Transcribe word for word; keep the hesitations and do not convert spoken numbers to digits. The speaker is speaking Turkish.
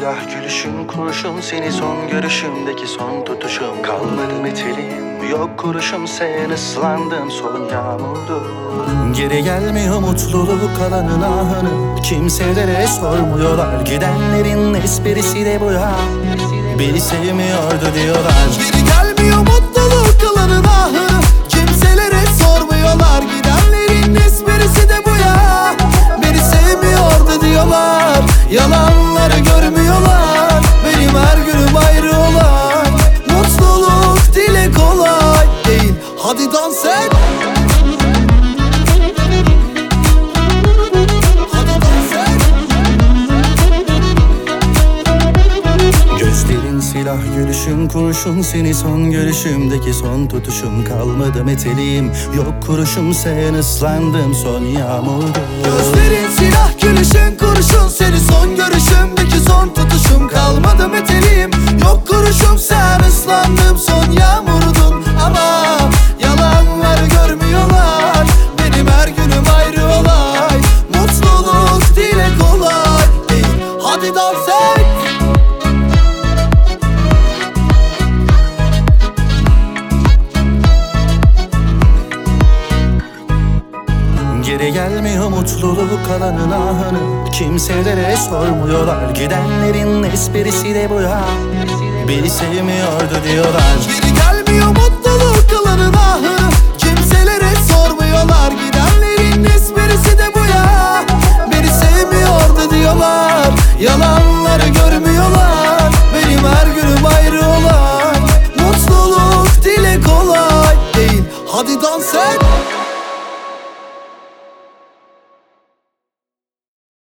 silah gülüşün kurşun, seni son görüşümdeki son tutuşum. Kalmadı metelim, yok kuruşum, sen ıslandın son yağmurdu. Geri gelmiyor mutluluk, kalanın ahını kimselere sormuyorlar. Gidenlerin esprisi de bu ya, beni sevmiyordu diyorlar. Geri gelmiyor mutluluk, kalanın ahını kimselere sormuyorlar. Gidenlerin esprisi de bu ya, beni sevmiyordu diyorlar. Yalanları görmüyorlar, benim her günüm ayrı olay. Mutluluk dile kolay değil, hadi dans et. Gözlerin silah gülüşün kurşun, seni son görüşümdeki son tutuşum. Kalmadı meteliğim, yok kuruşum, sen ıslandım son yağmurda. Gözlerin silah gülüşün kurşun, seni son görüşümdeki son tutuşum. Kalmadı meteliğim, yok kuruşum, sen ıslandım son yağmurdun. Ama yalanları görmüyorlar, benim her günüm ayrı olay. Mutluluk dile kolay değil, hadi dans et. Geri gelmiyor mutluluk, kalanın ahını kimselere sormuyorlar. Gidenlerin esprisi de bu ya, beni sevmiyordu diyorlar. Geri gelmiyor mutluluk, kalanın ahını kimselere sormuyorlar. Gidenlerin esprisi de bu ya, beni sevmiyordu diyorlar. Yalanları görmüyorlar, benim her günüm ayrı olay. Mutluluk dile kolay değil, hadi dans et.